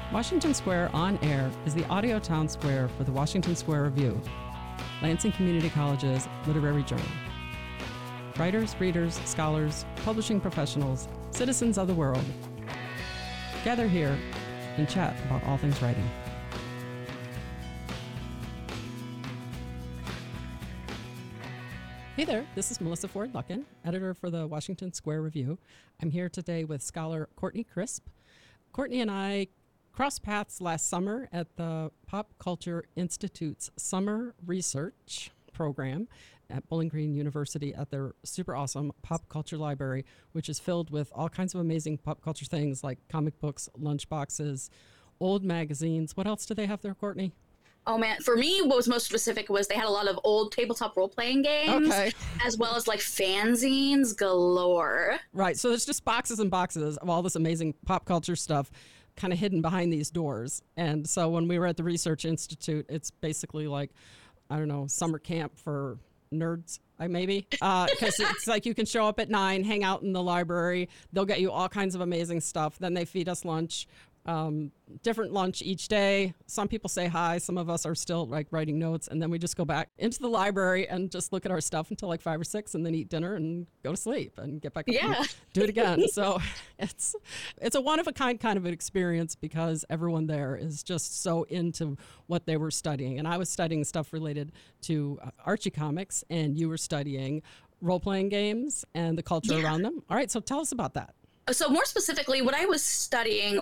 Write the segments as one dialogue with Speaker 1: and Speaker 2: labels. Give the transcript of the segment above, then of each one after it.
Speaker 1: Washington Square On Air is the audio town square for the Washington Square Review, Lansing Community College's literary journal. Writers, readers, scholars, publishing professionals, citizens of the world gather here and chat about all things writing. Hey there, this is Melissa Ford Luckin, editor for the Washington Square Review. I'm here today with scholar Courtney Crisp. Courtney and I crossed paths last summer at the Pop Culture Institute's summer research program at Bowling Green University at their super awesome pop culture library, which is filled with all kinds of amazing pop culture things like comic books, lunchboxes, old magazines. What else do they have there, Courtney?
Speaker 2: Oh man, for me, what was most specific was they had a lot of old tabletop role-playing games, as well as like fanzines galore.
Speaker 1: Right, so there's just boxes and boxes of all this amazing pop culture stuff kind of hidden behind these doors. And so when we were at the Research Institute, it's basically like, I don't know, summer camp for nerds, maybe, because it's like you can show up at 9, hang out in the library. They'll get you all kinds of amazing stuff. Then they feed us lunch. Different lunch each day. Some people say hi. Some of us are still like writing notes, and then we just go back into the library and just look at our stuff until like 5 or 6, and then eat dinner and go to sleep and get back up and do it again. So it's a one of a kind of an experience because everyone there is just so into what they were studying. And I was studying stuff related to Archie comics, and you were studying role-playing games and the culture around them. All right, so tell us about that.
Speaker 2: So more specifically, what I was studying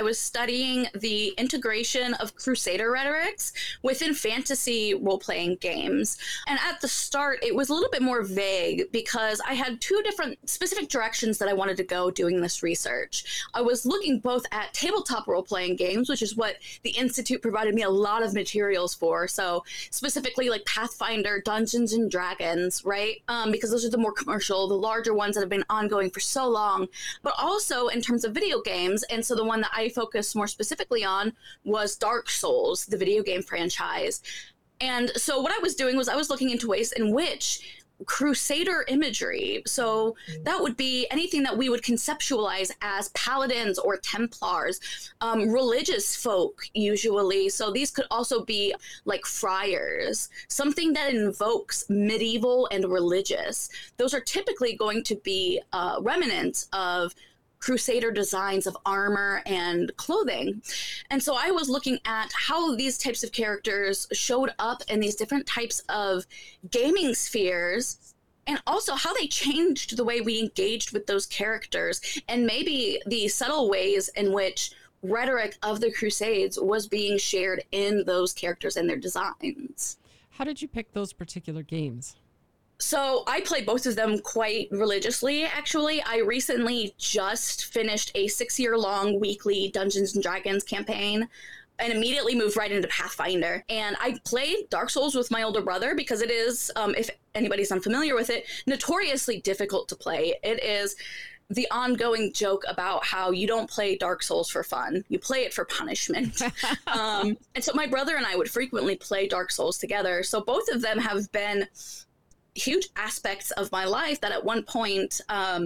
Speaker 2: the integration of Crusader rhetorics within fantasy role-playing games. And at the start, it was a little bit more vague because I had 2 different specific directions that I wanted to go doing this research. I was looking both at tabletop role-playing games, which is what the Institute provided me a lot of materials for. So specifically like Pathfinder, Dungeons and Dragons, right? Because those are the more commercial, the larger ones that have been ongoing for so long. But also in terms of video games. And so the one that I focused more specifically on was Dark Souls, the video game franchise. And so what I was doing was I was looking into ways in which Crusader imagery, so that would be anything that we would conceptualize as paladins or Templars, religious folk usually. So these could also be like friars, something that invokes medieval and religious. Those are typically going to be remnants of Crusader designs of armor and clothing. And so I was looking at how these types of characters showed up in these different types of gaming spheres, and also how they changed the way we engaged with those characters, and maybe the subtle ways in which rhetoric of the Crusades was being shared in those characters and their designs.
Speaker 1: How did you pick those particular games?
Speaker 2: So I play both of them quite religiously, actually. I recently just finished a 6-year-long weekly Dungeons & Dragons campaign and immediately moved right into Pathfinder. And I played Dark Souls with my older brother because it is, if anybody's unfamiliar with it, notoriously difficult to play. It is the ongoing joke about how you don't play Dark Souls for fun. You play it for punishment. And so my brother and I would frequently play Dark Souls together. So both of them have been huge aspects of my life that at one point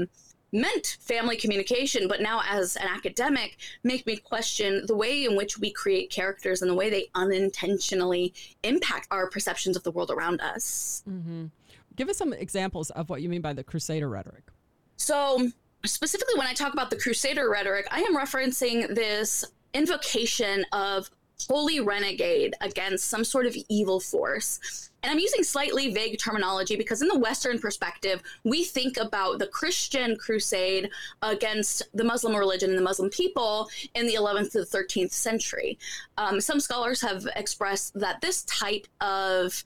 Speaker 2: meant family communication, but now as an academic make me question the way in which we create characters and the way they unintentionally impact our perceptions of the world around us.
Speaker 1: Mm-hmm. Give us some examples of what you mean by the Crusader rhetoric.
Speaker 2: So specifically when I talk about the Crusader rhetoric, I am referencing this invocation of holy renegade against some sort of evil force. And I'm using slightly vague terminology because in the Western perspective, we think about the Christian crusade against the Muslim religion and the Muslim people in the 11th to the 13th century. Some scholars have expressed that this type of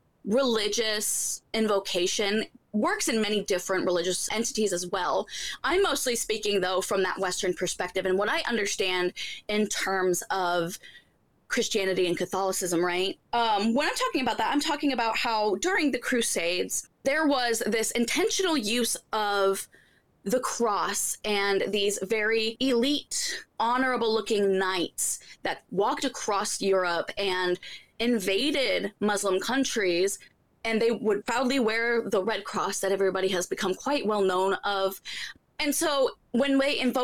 Speaker 2: religious invocation works in many different religious entities as well. I'm mostly speaking, though, from that Western perspective and what I understand in terms of Christianity and Catholicism, right? When I'm talking about that, I'm talking about how during the Crusades, there was this intentional use of the cross and these very elite, honorable-looking knights that walked across Europe and invaded Muslim countries, and they would proudly wear the red cross that everybody has become quite well known of. And so when they invoke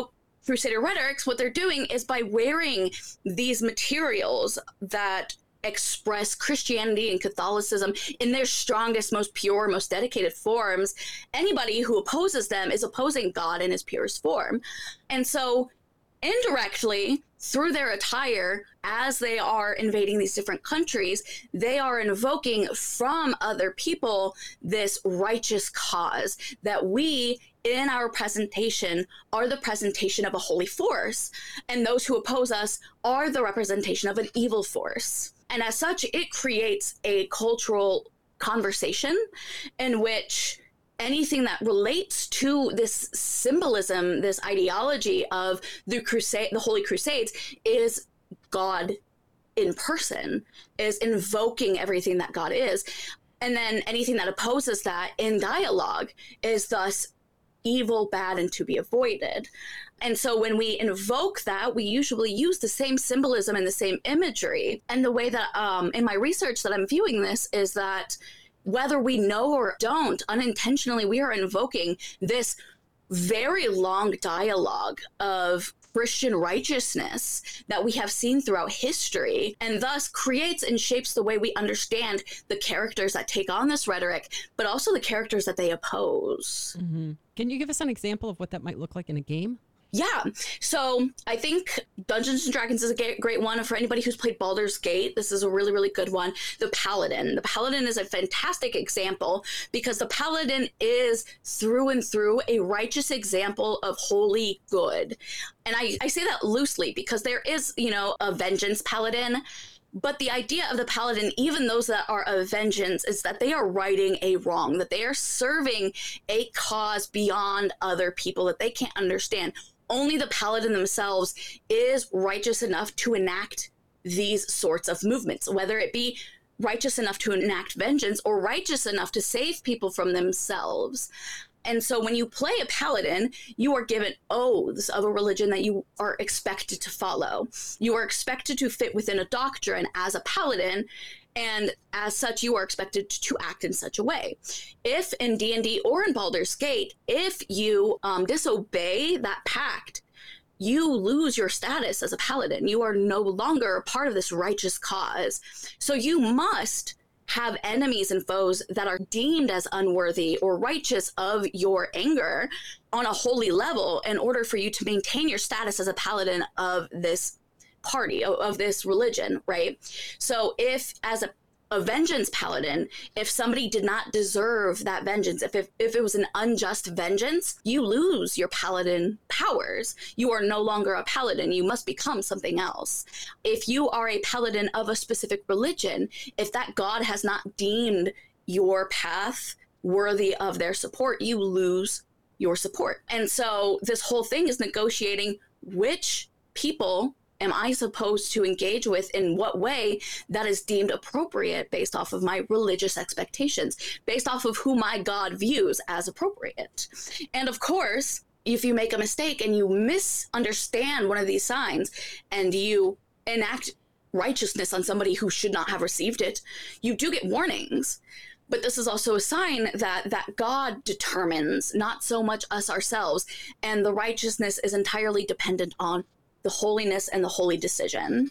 Speaker 2: Crusader rhetorics, what they're doing is by wearing these materials that express Christianity and Catholicism in their strongest, most pure, most dedicated forms, anybody who opposes them is opposing God in his purest form. And so indirectly, through their attire, as they are invading these different countries, they are invoking from other people this righteous cause that we, in our presentation, are the presentation of a holy force, and those who oppose us are the representation of an evil force. And as such, it creates a cultural conversation in which anything that relates to this symbolism, this ideology of the Holy Crusades, is God in person, is invoking everything that God is. And then anything that opposes that in dialogue is thus evil, bad, and to be avoided. And so when we invoke that, we usually use the same symbolism and the same imagery. And the way that in my research that I'm viewing this is that whether we know or don't, unintentionally, we are invoking this very long dialogue of Christian righteousness that we have seen throughout history, and thus creates and shapes the way we understand the characters that take on this rhetoric, but also the characters that they oppose.
Speaker 1: Mm-hmm. Can you give us an example of what that might look like in a game?
Speaker 2: Yeah. So I think Dungeons and Dragons is a great one. For anybody who's played Baldur's Gate, this is a really, really good one. The Paladin. The Paladin is a fantastic example because the Paladin is through and through a righteous example of holy good. And I say that loosely because there is, a vengeance Paladin. But the idea of the Paladin, even those that are of vengeance, is that they are righting a wrong, that they are serving a cause beyond other people that they can't understand. Only the Paladin themselves is righteous enough to enact these sorts of movements, whether it be righteous enough to enact vengeance or righteous enough to save people from themselves. And so when you play a Paladin, you are given oaths of a religion that you are expected to follow. You are expected to fit within a doctrine as a Paladin, and as such, you are expected to act in such a way. If in D&D or in Baldur's Gate, if you disobey that pact, you lose your status as a Paladin. You are no longer a part of this righteous cause. So you must have enemies and foes that are deemed as unworthy or righteous of your anger on a holy level in order for you to maintain your status as a Paladin of this party, of this religion, right? So if as a vengeance Paladin, if somebody did not deserve that vengeance, if it was an unjust vengeance, you lose your Paladin powers. You are no longer a Paladin. You must become something else. If you are a Paladin of a specific religion, if that god has not deemed your path worthy of their support, you lose your support. And so this whole thing is negotiating which people am I supposed to engage with in what way that is deemed appropriate based off of my religious expectations, based off of who my God views as appropriate. And of course, if you make a mistake and you misunderstand one of these signs and you enact righteousness on somebody who should not have received it, you do get warnings. But this is also a sign that God determines, not so much us ourselves, and the righteousness is entirely dependent on the holiness and the holy decision.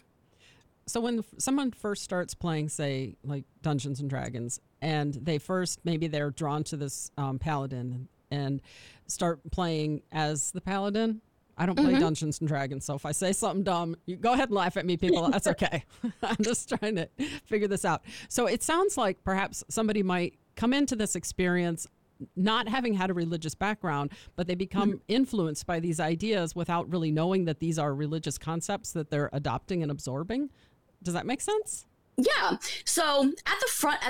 Speaker 1: So when someone first starts playing, say, like Dungeons and Dragons, and they're drawn to this Paladin and start playing as the Paladin. I don't play Dungeons and Dragons, so if I say something dumb, you go ahead and laugh at me, people. That's okay. I'm just trying to figure this out. So it sounds like perhaps somebody might come into this experience not having had a religious background, but they become influenced by these ideas without really knowing that these are religious concepts that they're adopting and absorbing. Does that make sense?
Speaker 2: Yeah. So at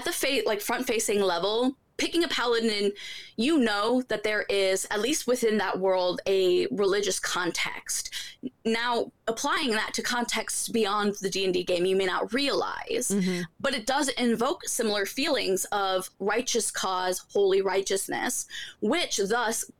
Speaker 2: the front-facing level, picking a Paladin, you know that there is, at least within that world, a religious context. Now, applying that to contexts beyond the D&D game, you may not realize, but it does invoke similar feelings of righteous cause, holy righteousness, which thus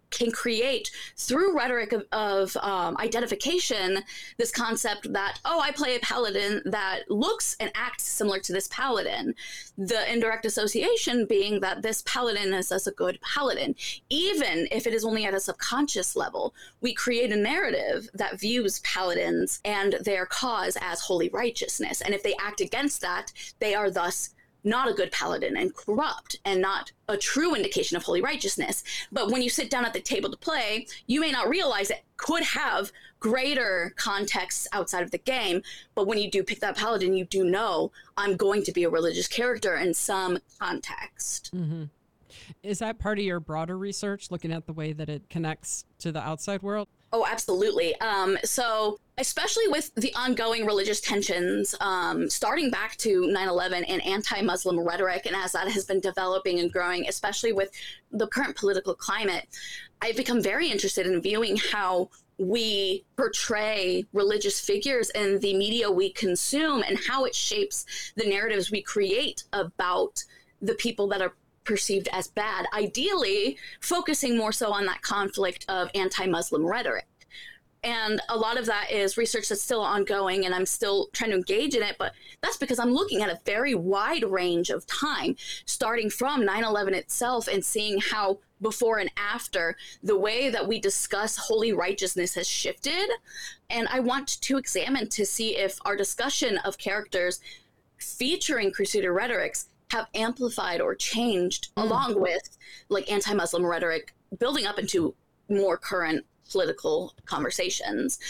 Speaker 2: can create through rhetoric of identification this concept that, oh, I play a paladin that looks and acts similar to this paladin. The indirect association being that this paladin is as a good paladin. Even if it is only at a subconscious level, we create a narrative that views paladins and their cause as holy righteousness. And if they act against that, they are thus not a good paladin and corrupt and not a true indication of holy righteousness. But when you sit down at the table to play, you may not realize it could have greater contexts outside of the game. But when you do pick that paladin, you do know I'm going to be a religious character in some context.
Speaker 1: Mm-hmm. Is that part of your broader research, looking at the way that it connects to the outside world?
Speaker 2: Oh, absolutely. So especially with the ongoing religious tensions, starting back to 9/11 and anti-Muslim rhetoric, and as that has been developing and growing, especially with the current political climate, I've become very interested in viewing how we portray religious figures in the media we consume and how it shapes the narratives we create about the people that are perceived as bad, ideally focusing more so on that conflict of anti-Muslim rhetoric. And a lot of that is research that's still ongoing, and I'm still trying to engage in it, but that's because I'm looking at a very wide range of time, starting from 9/11 itself and seeing how before and after the way that we discuss holy righteousness has shifted. And I want to examine to see if our discussion of characters featuring Crusader rhetorics have amplified or changed along with like anti-Muslim rhetoric building up into more current political conversations.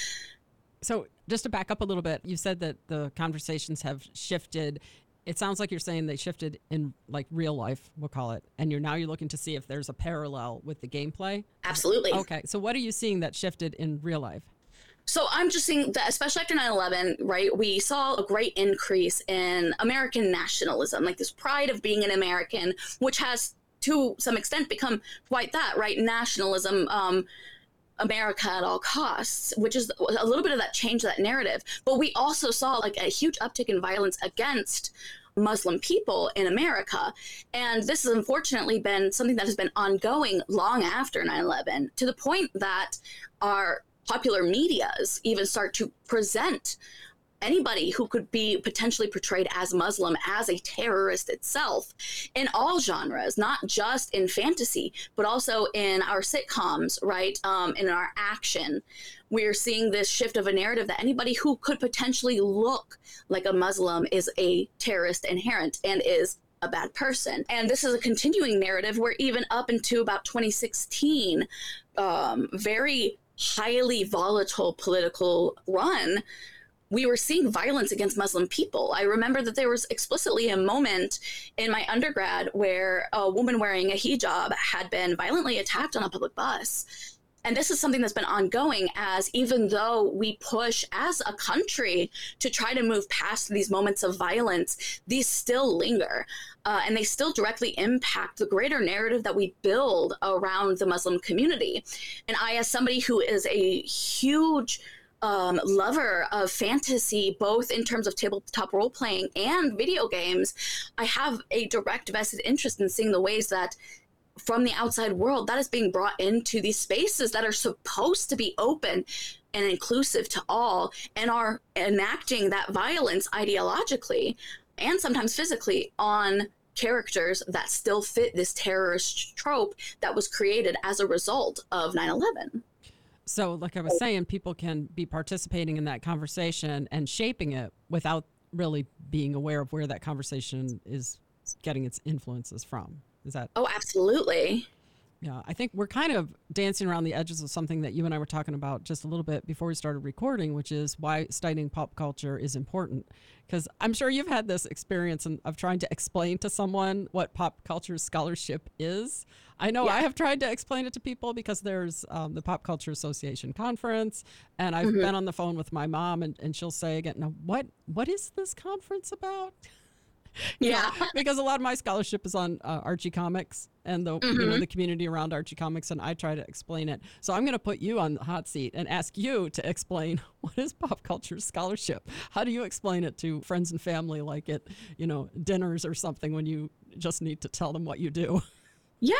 Speaker 1: So just to back up a little bit, you said that the conversations have shifted. It sounds like you're saying they shifted in like real life, we'll call it. And you're looking to see if there's a parallel with the gameplay.
Speaker 2: Absolutely.
Speaker 1: Okay. So what are you seeing that shifted in real life?
Speaker 2: So I'm just seeing that, especially after 9/11, right, we saw a great increase in American nationalism, like this pride of being an American, which has to some extent become quite that, right? Nationalism, America at all costs, which is a little bit of that change, that narrative. But we also saw like a huge uptick in violence against Muslim people in America. And this has unfortunately been something that has been ongoing long after 9/11, to the point that our popular medias even start to present anybody who could be potentially portrayed as Muslim as a terrorist itself in all genres, not just in fantasy, but also in our sitcoms, right? In our action. We're seeing this shift of a narrative that anybody who could potentially look like a Muslim is a terrorist inherent and is a bad person. And this is a continuing narrative where even up into about 2016, very highly volatile political run, we were seeing violence against Muslim people. I remember that there was explicitly a moment in my undergrad where a woman wearing a hijab had been violently attacked on a public bus. And this is something that's been ongoing, as even though we push as a country to try to move past these moments of violence, these still linger. And they still directly impact the greater narrative that we build around the Muslim community. And I, as somebody who is a huge lover of fantasy, both in terms of tabletop role playing and video games, I have a direct vested interest in seeing the ways that from the outside world that is being brought into these spaces that are supposed to be open and inclusive to all, and are enacting that violence ideologically and sometimes physically on characters that still fit this terrorist trope that was created as a result of 9/11.
Speaker 1: So like I was saying, people can be participating in that conversation and shaping it without really being aware of where that conversation is getting its influences from. Is that?
Speaker 2: Oh, absolutely.
Speaker 1: Yeah, I think we're kind of dancing around the edges of something that you and I were talking about just a little bit before we started recording, which is why studying pop culture is important. Because I'm sure you've had this experience of trying to explain to someone what pop culture scholarship is. I know I have tried to explain it to people because there's the Pop Culture Association conference, and I've been on the phone with my mom, and she'll say again, "Now, what is this conference about?"
Speaker 2: Yeah,
Speaker 1: because a lot of my scholarship is on Archie Comics and the the community around Archie Comics, and I try to explain it. So I'm going to put you on the hot seat and ask you to explain what is pop culture scholarship. How do you explain it to friends and family, like at dinners or something, when you just need to tell them what you do?
Speaker 2: Yeah.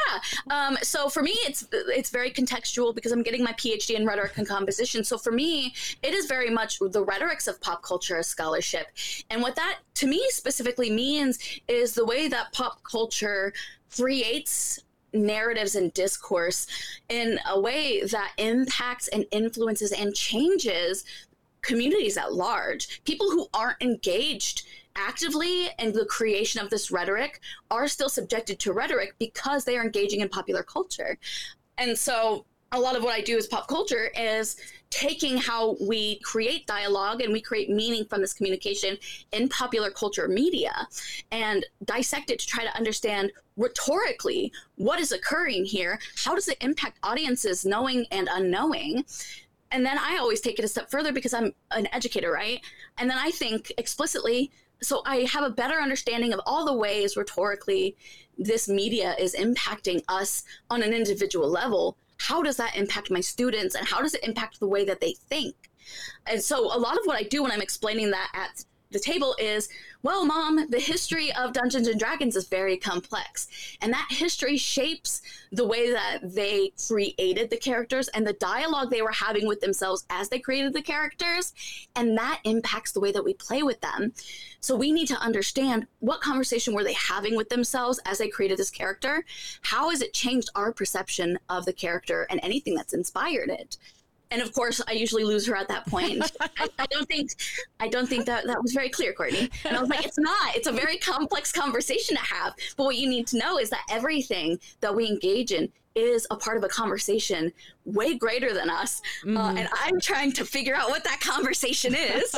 Speaker 2: So for me, it's very contextual because I'm getting my PhD in rhetoric and composition. So for me, it is very much the rhetorics of pop culture scholarship. And what that to me specifically means is the way that pop culture creates narratives and discourse in a way that impacts and influences and changes communities at large. People who aren't engaged actively in the creation of this rhetoric are still subjected to rhetoric because they are engaging in popular culture. And so a lot of what I do as pop culture is taking how we create dialogue and we create meaning from this communication in popular culture media and dissect it to try to understand rhetorically what is occurring here. How does it impact audiences, knowing and unknowing? And then I always take it a step further because I'm an educator, right? And then I think explicitly, so I have a better understanding of all the ways rhetorically this media is impacting us on an individual level. How does that impact my students and how does it impact the way that they think? And so a lot of what I do when I'm explaining that at the table is, well, Mom, the history of Dungeons and Dragons is very complex. And that history shapes the way that they created the characters and the dialogue they were having with themselves as they created the characters. And that impacts the way that we play with them. So we need to understand what conversation were they having with themselves as they created this character? How has it changed our perception of the character and anything that's inspired it? And of course, I usually lose her at that point. I don't think that was very clear, Courtney. And I was like, it's not. It's a very complex conversation to have. But what you need to know is that everything that we engage in is a part of a conversation way greater than us. And I'm trying to figure out what that conversation is.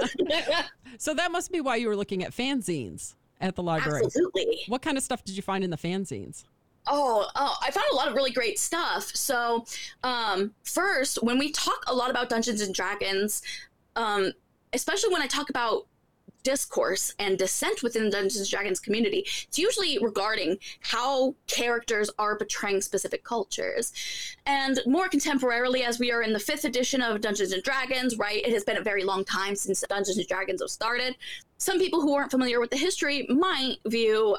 Speaker 1: So that must be why you were looking at fanzines at the library.
Speaker 2: Absolutely.
Speaker 1: What kind of stuff did you find in the fanzines?
Speaker 2: Oh, I found a lot of really great stuff. So first, when we talk a lot about Dungeons and Dragons, especially when I talk about discourse and dissent within the Dungeons and Dragons community, it's usually regarding how characters are portraying specific cultures. And more contemporarily, as we are in the 5th edition of Dungeons and Dragons, right, it has been a very long time since Dungeons and Dragons have started. Some people who aren't familiar with the history might view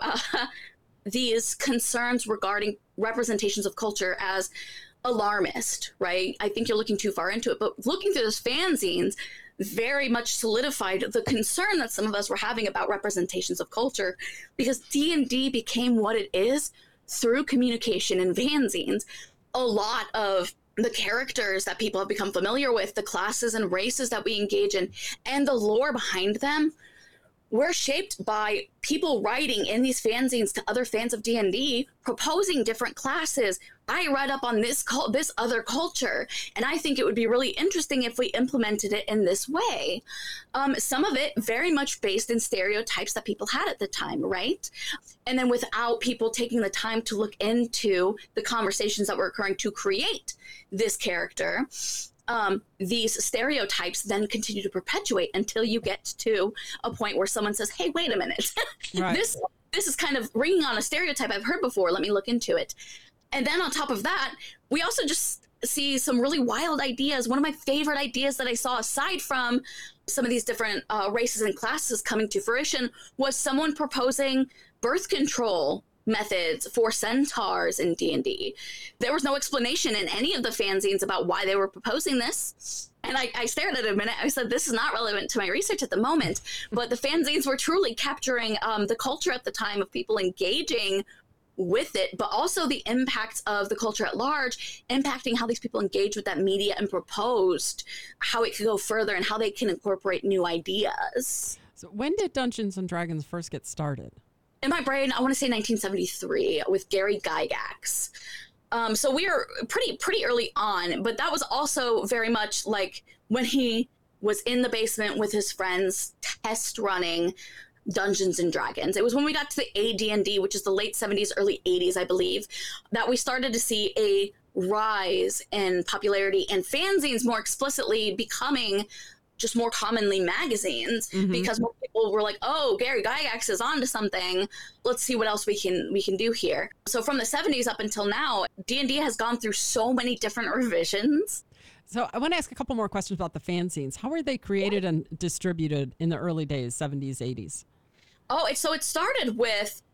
Speaker 2: these concerns regarding representations of culture as alarmist, right? I think you're looking too far into it, but looking through those fanzines very much solidified the concern that some of us were having about representations of culture, because D&D became what it is through communication and fanzines. A lot of the characters that people have become familiar with, the classes and races that we engage in, and the lore behind them were shaped by people writing in these fanzines to other fans of D&D, proposing different classes. I read up on this other culture, and I think it would be really interesting if we implemented it in this way. Some of it very much based in stereotypes that people had at the time, right? And then without people taking the time to look into the conversations that were occurring to create this character, these stereotypes then continue to perpetuate until you get to a point where someone says, hey, wait a minute,
Speaker 1: Right.
Speaker 2: this is kind of ringing on a stereotype I've heard before. Let me look into it. And then on top of that, we also just see some really wild ideas. One of my favorite ideas that I saw, aside from some of these different races and classes coming to fruition, was someone proposing birth control methods for centaurs in D&D. There was no explanation in any of the fanzines about why they were proposing this. And I stared at it a minute. I said, this is not relevant to my research at the moment. But the fanzines were truly capturing the culture at the time of people engaging with it, but also the impacts of the culture at large, impacting how these people engage with that media and proposed how it could go further and how they can incorporate new ideas.
Speaker 1: So when did Dungeons and Dragons first get started?
Speaker 2: In my brain, I want to say 1973 with Gary Gygax. So we are pretty early on, but that was also very much like when he was in the basement with his friends test running Dungeons and Dragons. It was when we got to the AD&D, which is the late 70s, early 80s, I believe, that we started to see a rise in popularity and fanzines more explicitly becoming just more commonly magazines, because more people were like, oh, Gary Gygax is onto something. Let's see what else we can do here. So from the 70s up until now, D&D has gone through so many different revisions.
Speaker 1: So I want to ask a couple more questions about the fanzines. How were they created and distributed in the early days, 70s, 80s?
Speaker 2: Oh, so it started with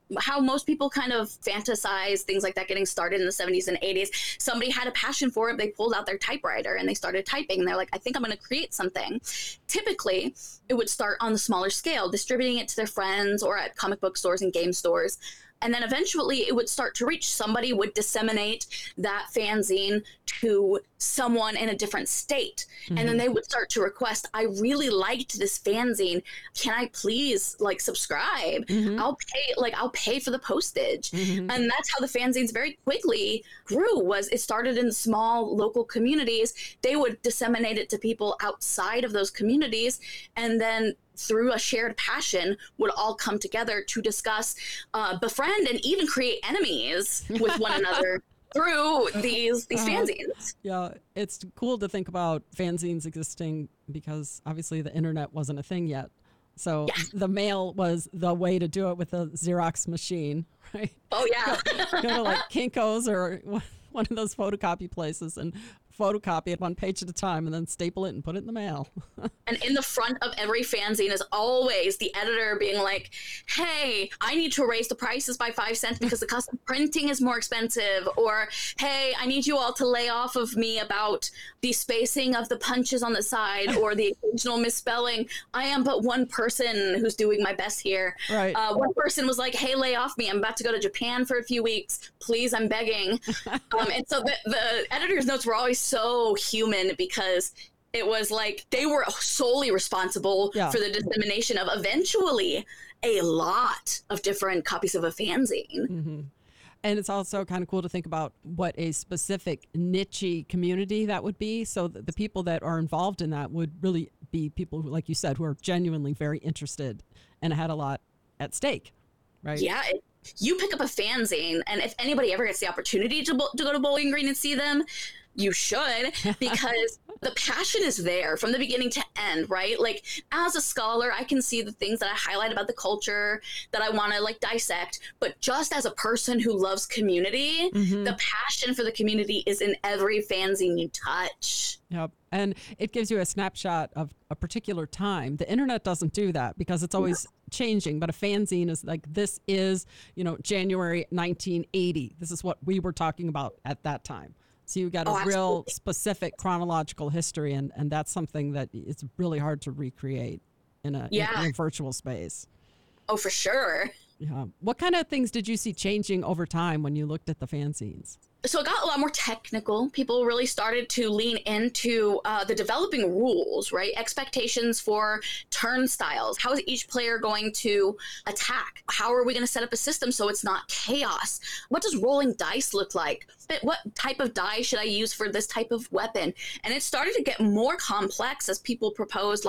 Speaker 2: how most people kind of fantasize things like that getting started in the 70s and 80s. Somebody had a passion for it. They pulled out their typewriter and they started typing. And they're like, I think I'm going to create something. Typically, it would start on the smaller scale, distributing it to their friends or at comic book stores and game stores. And then eventually it would start to reach. Somebody would disseminate that fanzine to someone in a different state. Mm-hmm. And then they would start to request, I really liked this fanzine. Can I please subscribe? Mm-hmm. I'll pay for the postage. Mm-hmm. And that's how the fanzines very quickly grew. Was it started in small local communities. They would disseminate it to people outside of those communities. And then through a shared passion would all come together to discuss, befriend, and even create enemies with one another through these fanzines.
Speaker 1: Yeah, it's cool to think about fanzines existing because obviously the internet wasn't a thing yet. So the mail was the way to do it with a Xerox machine, right?
Speaker 2: Oh, yeah.
Speaker 1: Go to like Kinko's or one of those photocopy places and photocopy it one page at a time and then staple it and put it in the mail.
Speaker 2: And in the front of every fanzine is always the editor being like, hey, I need to raise the prices by 5 cents because the cost of printing is more expensive. Or, hey, I need you all to lay off of me about the spacing of the punches on the side or the occasional misspelling. I am but one person who's doing my best here.
Speaker 1: Right.
Speaker 2: One person was like, hey, lay off me. I'm about to go to Japan for a few weeks. Please, I'm begging. And so the editor's notes were always so human because it was like they were solely responsible for the dissemination of eventually a lot of different copies of a fanzine.
Speaker 1: Mm-hmm. And it's also kind of cool to think about what a specific niche community that would be. So the people that are involved in that would really be people who, like you said, who are genuinely very interested and had a lot at stake, right?
Speaker 2: Yeah. You pick up a fanzine, and if anybody ever gets the opportunity to go to Bowling Green and see them, you should, because the passion is there from the beginning to end, right? Like, as a scholar, I can see the things that I highlight about the culture that I want to dissect. But just as a person who loves community, the passion for the community is in every fanzine you touch.
Speaker 1: Yep. And it gives you a snapshot of a particular time. The internet doesn't do that because it's always changing. But a fanzine is like, this is, January 1980. This is what we were talking about at that time. So you got a real specific chronological history, and that's something that it's really hard to recreate in a virtual space.
Speaker 2: Oh, for sure.
Speaker 1: Yeah. What kind of things did you see changing over time when you looked at the fanzines?
Speaker 2: So it got a lot more technical. People really started to lean into the developing rules, right? Expectations for turn styles. How is each player going to attack? How are we going to set up a system so it's not chaos? What does rolling dice look like? What type of die should I use for this type of weapon? And it started to get more complex as people proposed,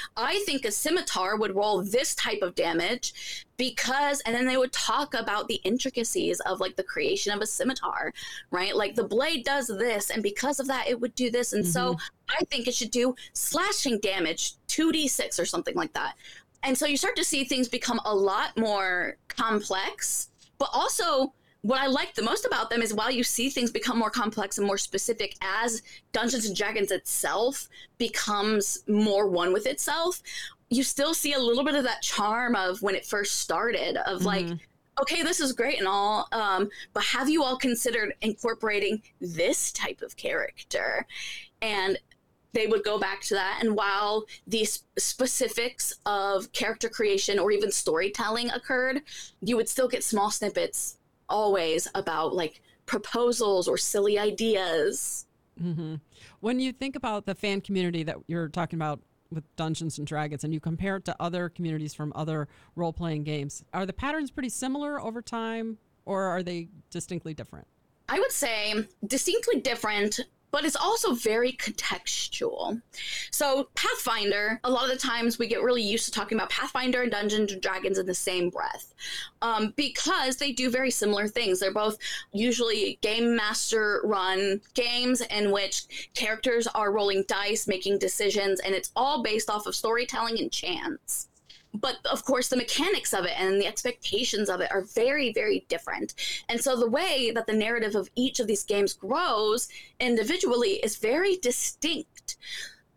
Speaker 2: I think a scimitar would roll this type of damage because, and then they would talk about the intricacies of the creation of a scimitar, right? The blade does this, and because of that, it would do this. And so I think it should do slashing damage, 2d6 or something like that. And so you start to see things become a lot more complex, but also what I like the most about them is while you see things become more complex and more specific as Dungeons and Dragons itself becomes more one with itself, you still see a little bit of that charm of when it first started of okay, this is great and all, but have you all considered incorporating this type of character? And they would go back to that. And while these specifics of character creation or even storytelling occurred, you would still get small snippets always about proposals or silly ideas.
Speaker 1: Mm-hmm. When you think about the fan community that you're talking about with Dungeons and Dragons and you compare it to other communities from other role-playing games, are the patterns pretty similar over time or are they distinctly different?
Speaker 2: I would say distinctly different, but it's also very contextual. So Pathfinder, a lot of the times we get really used to talking about Pathfinder and Dungeons and Dragons in the same breath because they do very similar things. They're both usually game master run games in which characters are rolling dice, making decisions, and it's all based off of storytelling and chance. But of course, the mechanics of it and the expectations of it are very, very different. And so the way that the narrative of each of these games grows individually is very distinct.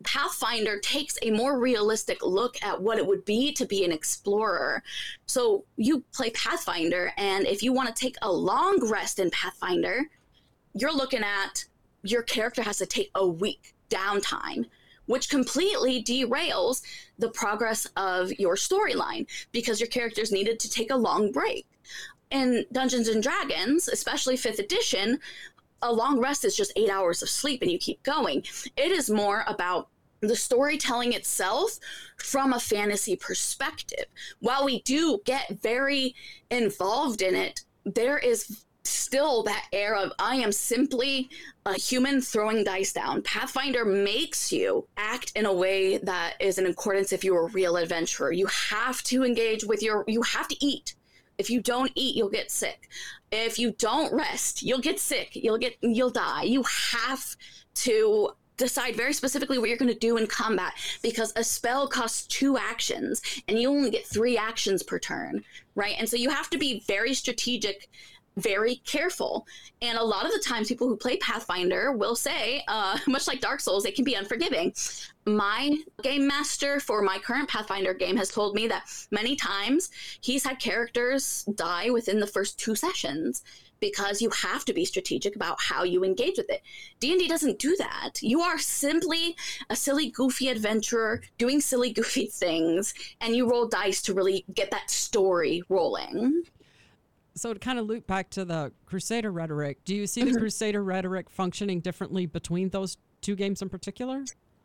Speaker 2: Pathfinder takes a more realistic look at what it would be to be an explorer. So you play Pathfinder, and if you want to take a long rest in Pathfinder, you're looking at your character has to take a week downtime, which completely derails the progress of your storyline because your characters needed to take a long break. In Dungeons and Dragons, especially 5th edition, a long rest is just 8 hours of sleep and you keep going. It is more about the storytelling itself from a fantasy perspective. While we do get very involved in it, there is still that air of I am simply a human throwing dice down. Pathfinder makes you act in a way that is in accordance if you're a real adventurer. You have to engage with you have to eat. If you don't eat, you'll get sick. If you don't rest, you'll get sick. You'll die. You have to decide very specifically what you're going to do in combat because a spell costs 2 actions and you only get 3 actions per turn, right? And so you have to be very strategic, very careful. And a lot of the times people who play Pathfinder will say, much like Dark Souls, it can be unforgiving. My game master for my current Pathfinder game has told me that many times he's had characters die within the first 2 sessions because you have to be strategic about how you engage with it. D&D doesn't do that. You are simply a silly, goofy adventurer doing silly, goofy things, and you roll dice to really get that story rolling.
Speaker 1: So to kind of loop back to the Crusader rhetoric, do you see the Crusader rhetoric functioning differently between those 2 games in particular?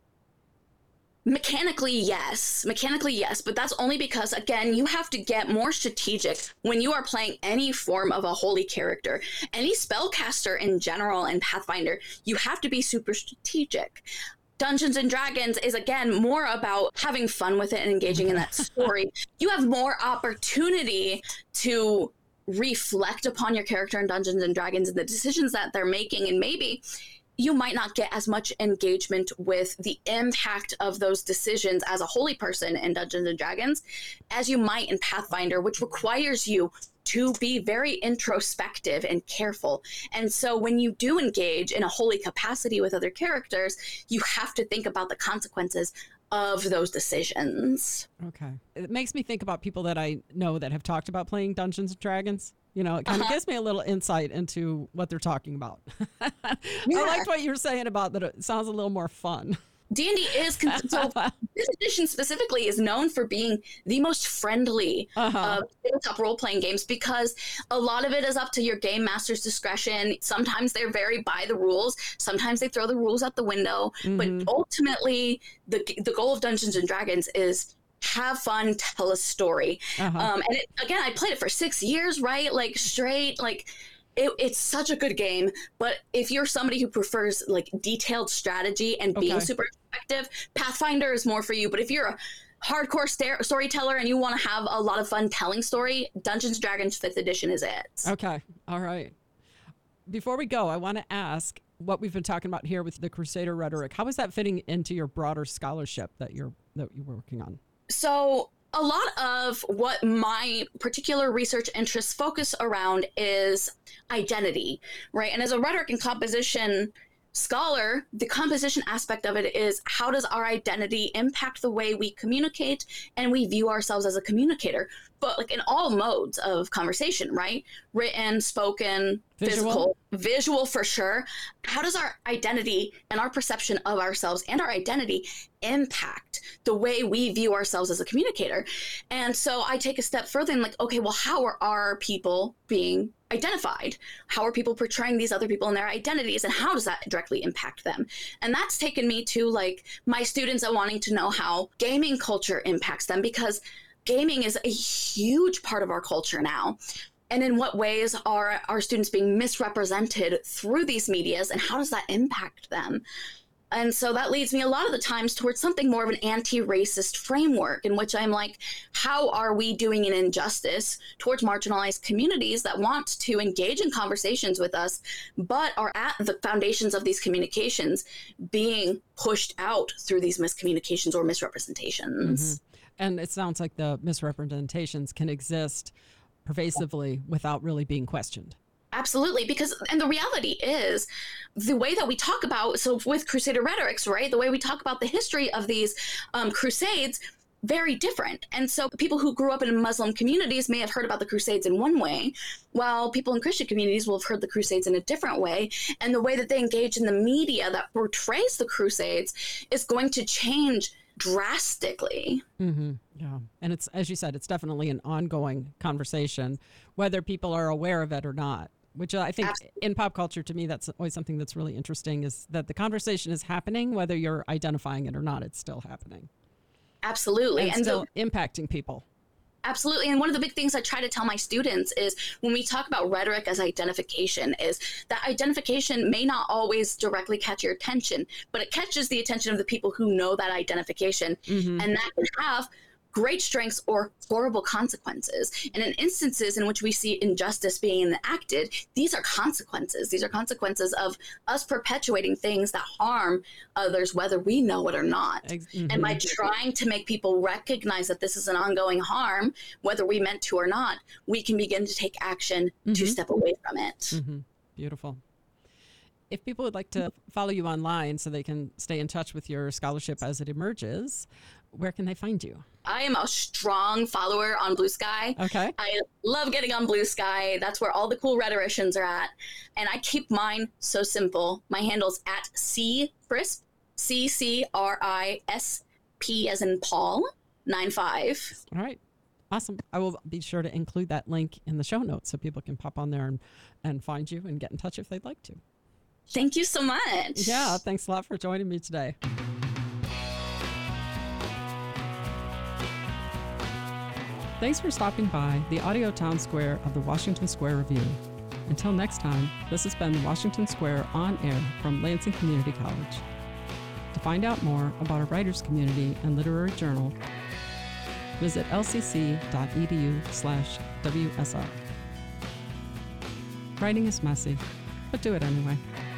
Speaker 2: Mechanically, yes, but that's only because, again, you have to get more strategic when you are playing any form of a holy character. Any spellcaster in general in Pathfinder, you have to be super strategic. Dungeons and Dragons is, again, more about having fun with it and engaging in that story. You have more opportunity to reflect upon your character in Dungeons and Dragons and the decisions that they're making, and maybe you might not get as much engagement with the impact of those decisions as a holy person in Dungeons and Dragons as you might in Pathfinder, which requires you to be very introspective and careful. And so when you do engage in a holy capacity with other characters, you have to think about the consequences of those decisions.
Speaker 1: Okay. It makes me think about people that I know that have talked about playing Dungeons and Dragons. You know, it kind of gives me a little insight into what they're talking about. I liked what you were saying about that. It sounds a little more fun.
Speaker 2: D&D is, so this edition specifically is known for being the most friendly of tabletop role-playing games because a lot of it is up to your game master's discretion. Sometimes they're very by the rules. Sometimes they throw the rules out the window. But ultimately, the goal of Dungeons & Dragons is have fun, tell a story. And again, I played it for 6 years, right? Like straight, like it's such a good game. But if you're somebody who prefers like detailed strategy and being super effective, Pathfinder is more for you. But if you're a hardcore storyteller and you want to have a lot of fun telling story, Dungeons & Dragons 5th edition is it. Okay.
Speaker 1: All right. Before we go, I want to ask what we've been talking about here with the Crusader rhetoric. How is that fitting into your broader scholarship that you're working on?
Speaker 2: So a lot of what my particular research interests focus around is identity, right? And as a rhetoric and composition scholar, the composition aspect of it is how does our identity impact the way we communicate and we view ourselves as a communicator, but like in all modes of conversation, right? Written, spoken, physical, visual for sure. How does our identity and our perception of ourselves and our identity impact the way we view ourselves as a communicator? And so I take a step further and like, okay, well, how are our people being identified? How are people portraying these other people and their identities, and how does that directly impact them? And that's taken me to like my students are wanting to know how gaming culture impacts them, because gaming is a huge part of our culture now. And in what ways are our students being misrepresented through these medias, and how does that impact them? And so that leads me a lot of the times towards something more of an anti-racist framework, in which I'm like, how are we doing an injustice towards marginalized communities that want to engage in conversations with us, but are at the foundations of these communications being pushed out through these miscommunications or misrepresentations?
Speaker 1: And it sounds like the misrepresentations can exist pervasively without really being questioned.
Speaker 2: Absolutely, and the reality is, the way that we talk about, so with Crusader rhetorics, right, the way we talk about the history of these crusades, very different. And so people who grew up in Muslim communities may have heard about the Crusades in one way, while people in Christian communities will have heard the Crusades in a different way. And the way that they engage in the media that portrays the Crusades is going to change drastically.
Speaker 1: Mm-hmm. Yeah. And it's, as you said, it's definitely an ongoing conversation, whether people are aware of it or not. Which I think Absolutely. In pop culture, to me, that's always something that's really interesting, is that the conversation is happening, whether you're identifying it or not, it's still happening.
Speaker 2: Absolutely.
Speaker 1: And still impacting people.
Speaker 2: Absolutely. And one of the big things I try to tell my students is, when we talk about rhetoric as identification, is that identification may not always directly catch your attention, but it catches the attention of the people who know that identification. Mm-hmm. And that can have great strengths or horrible consequences. And in instances in which we see injustice being enacted, these are consequences. These are consequences of us perpetuating things that harm others, whether we know it or not. Mm-hmm. And by trying to make people recognize that this is an ongoing harm, whether we meant to or not, we can begin to take action mm-hmm. to step away from it.
Speaker 1: Mm-hmm. Beautiful. If people would like to follow you online so they can stay in touch with your scholarship as it emerges, where can they find you?
Speaker 2: I am a strong follower on Blue Sky.
Speaker 1: Okay.
Speaker 2: I love getting on Blue Sky. That's where all the cool rhetoricians are at. And I keep mine so simple. My handle's at CCrisp, CCRISP as in Paul, 95.
Speaker 1: All right. Awesome. I will be sure to include that link in the show notes so people can pop on there and find you and get in touch if they'd like to.
Speaker 2: Thank you so much.
Speaker 1: Yeah, thanks a lot for joining me today. Thanks for stopping by the audio town square of the Washington Square Review. Until next time, this has been the Washington Square On Air from Lansing Community College. To find out more about our writers community and literary journal, visit lcc.edu/WSR. Writing is messy, but do it anyway.